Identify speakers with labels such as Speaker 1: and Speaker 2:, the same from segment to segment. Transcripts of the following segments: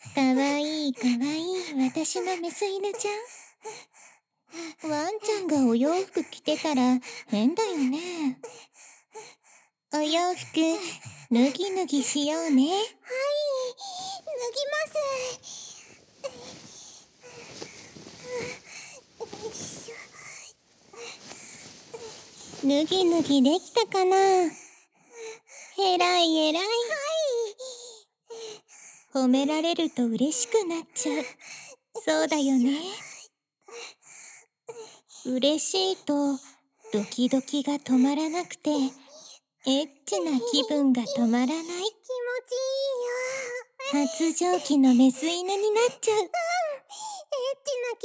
Speaker 1: かわいいかわいい私のメス犬ちゃん。ワンちゃんがお洋服着てたら変だよね。お洋服脱ぎ脱ぎしようね。はい、脱ぎます。脱ぎ脱ぎできたかな。えらいえらい。はい。褒められると嬉しくなっちゃう。そうだよね。嬉しいとドキドキが止まらなくて、エッチな気分が止まらない。気持ちいいよ。発情期のメス犬になっちゃう。エッチな気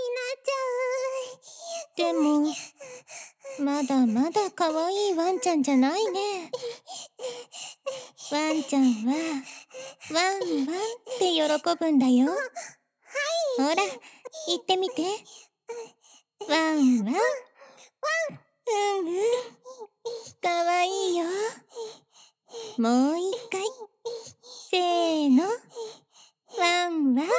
Speaker 1: 分になっちゃう。でも、まだまだ可愛いワンちゃんじゃないね。ワンちゃんは、ワンワンって喜ぶんだよ。はい。ほら、言ってみて。ワンワン。うんうん。かわいいよ。もう一回。せーの。ワンワン。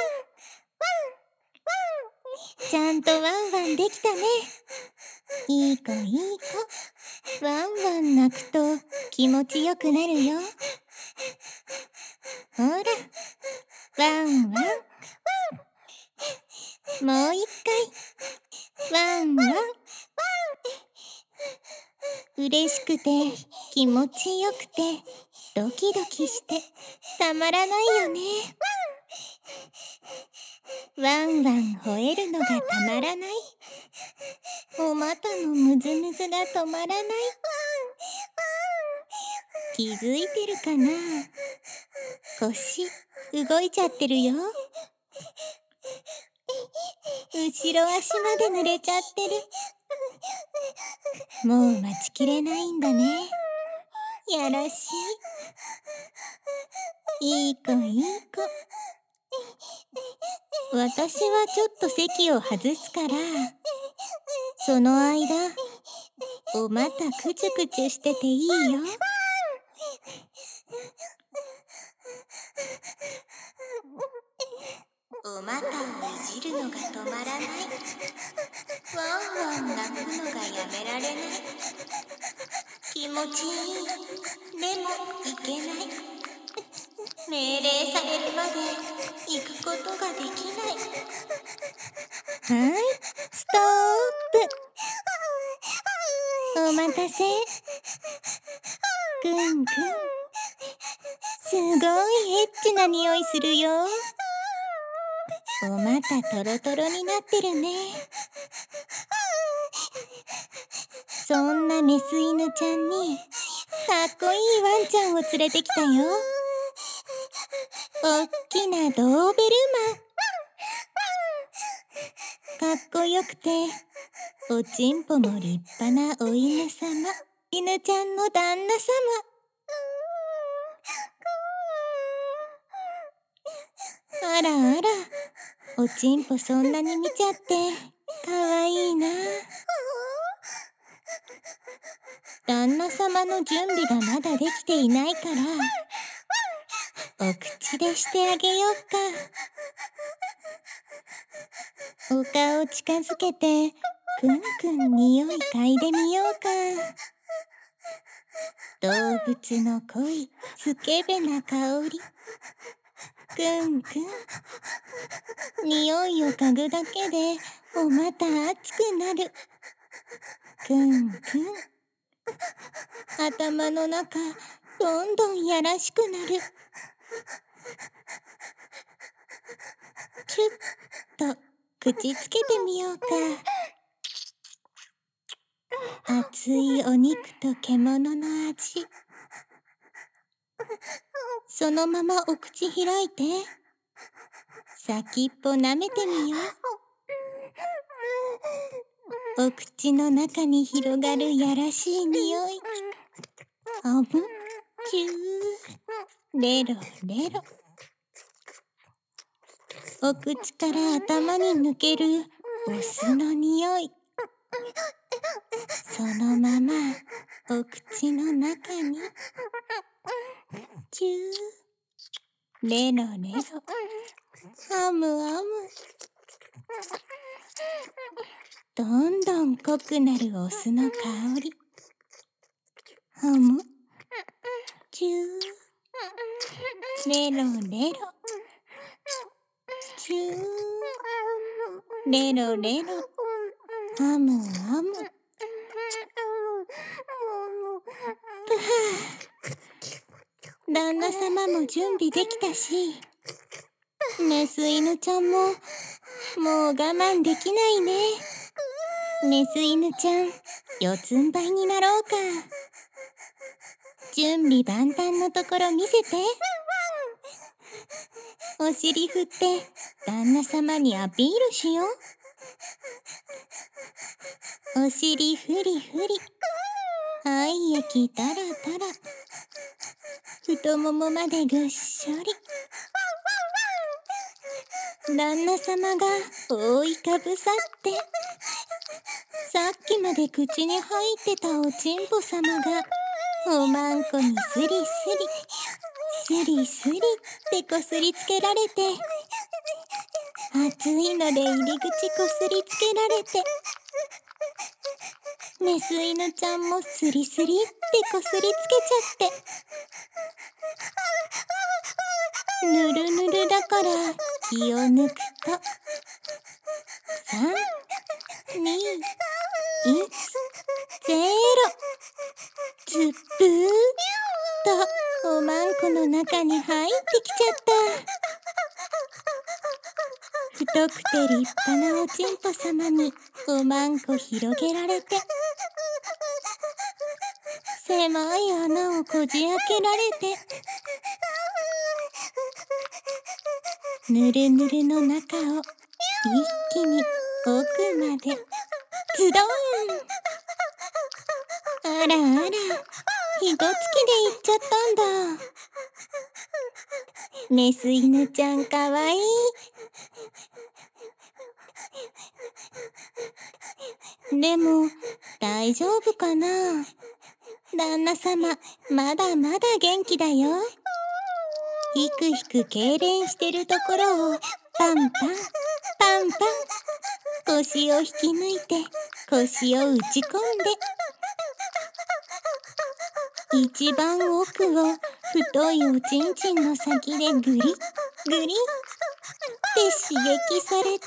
Speaker 1: ちゃんとワンワンできたね。いい子いい子。ワンワン泣くと気持ちよくなるよ。ほら。ワンワン。もう一回。ワンワン。嬉しくて気持ちよくてドキドキしてたまらないよね。ワンワン吠えるのがたまらない。お股のムズムズが止まらない。気づいてるかな。腰動いちゃってるよ。後ろ足まで濡れちゃってる。もう待ちきれないんだね。やらしい。いい子いい子。私はちょっと席を外すから、その間、お股くちゅくちゅしてていいよ。お股をいじるのが止まらない。ワンワン泣くのがやめられない。気持ちいい。でもいけない。命令されるまで行くことができない。はい、ストップ。お待たせ。くんくん。すごいエッチな匂いするよ。お股トロトロになってるね。そんなメス犬ちゃんにかっこいいワンちゃんを連れてきたよ。おっきなドーベルマン。かっこよくておちんぽも立派なお犬様。犬ちゃんの旦那様。あらあら、おちんぽそんなに見ちゃってかわいいな。旦那様の準備がまだできていないから、お口でしてあげようか。お顔近づけてくんくん匂い嗅いでみようか。動物の恋スケベな香り。くんくん、匂いを嗅ぐだけでお股熱くなる。くんくん、頭の中どんどんやらしくなる。キュッと口つけてみようか。熱いお肉と獣の味。そのままお口開いて、先っぽ舐めてみよう。お口の中に広がるやらしい匂い。あぶ、キュー、レロレロ。お口から頭に抜けるお酢の匂い。そのままお口の中にキュー。 レロレロ。ハムハム。どんどん濃くなるオスの香り。ハム。チュー。レロレロ。チュー。レロレロ。ハムハム。旦那様も準備できたし、メス犬ちゃんももう我慢できないね。メス犬ちゃん、四つん這いになろうか。準備万端のところ見せて。お尻振って旦那様にアピールしよう。お尻フリフリ。はい液タラタラ。太ももまでぐっしょり。旦那様が覆いかぶさって、さっきまで口に入ってたおちんぽ様がおまんこにスリスリスリスリってこすりつけられて、暑いので入り口こすりつけられて、メス犬ちゃんもスリスリってこすりつけちゃって、ぬるぬるだから気を抜くと、3、2、1、0。ズップーっとおまんこの中に入ってきちゃった。太くて立派なおちんぽ様におまんこ広げられて、狭い穴をこじ開けられて、ぬるぬるの中を一気に奥までズドン。あらあら、ひとつきで行っちゃったんだ。メス犬ちゃんかわいい。でも大丈夫かな。旦那様まだまだ元気だよ。ひくひく痙攣してるところをパンパンパンパン、腰を引き抜いて腰を打ち込んで、一番奥を太いおちんちんの先でグリグリって刺激されて、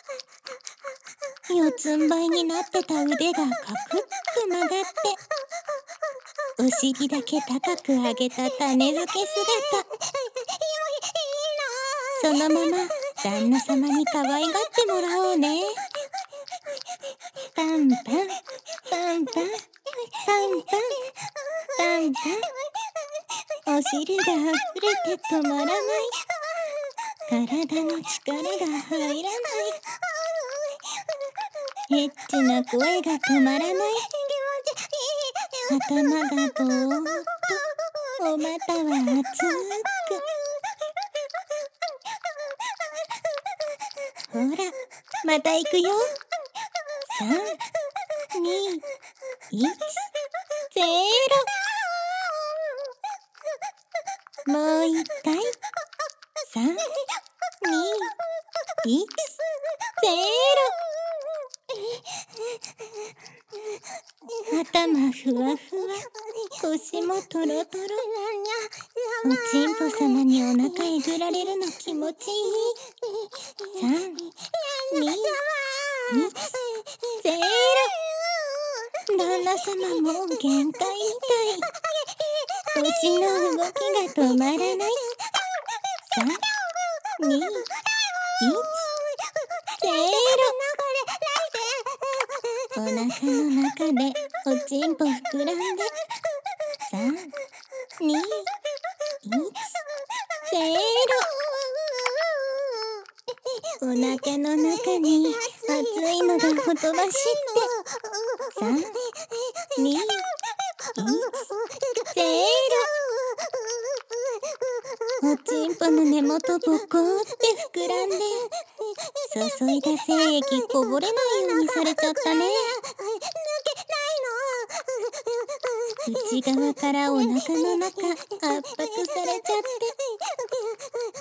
Speaker 1: 四つん這いになってた腕がカクッと曲がって、お尻だけ高く上げた種付け姿。そのまま旦那様に可愛がってもらおうね。パンパンパンパンパンパンパンパン。お汁が溢れて止まらない。体の力が入らない。エッチな声が止まらない。頭がぼーっと、お股は熱く。ほら、また行くよ。3、2、1、0。もう一回。3、2、1、0。頭ふわふわ、腰もトロトロ。おちんぽ様にお腹えぐられるの気持ちいい。3、2、1、0。旦那様もう限界みたい。腰の動きが止まらない。3、2、1、0。お腹の中でおちんぽ膨らんで、3、2、1、0。お腹の中に熱いのがほとばしって、3、2、1、0。おちんぽの根元ボコって膨らんで、注いだ精液こぼれないようにされちゃったね。内側からお腹の中圧迫されちゃって、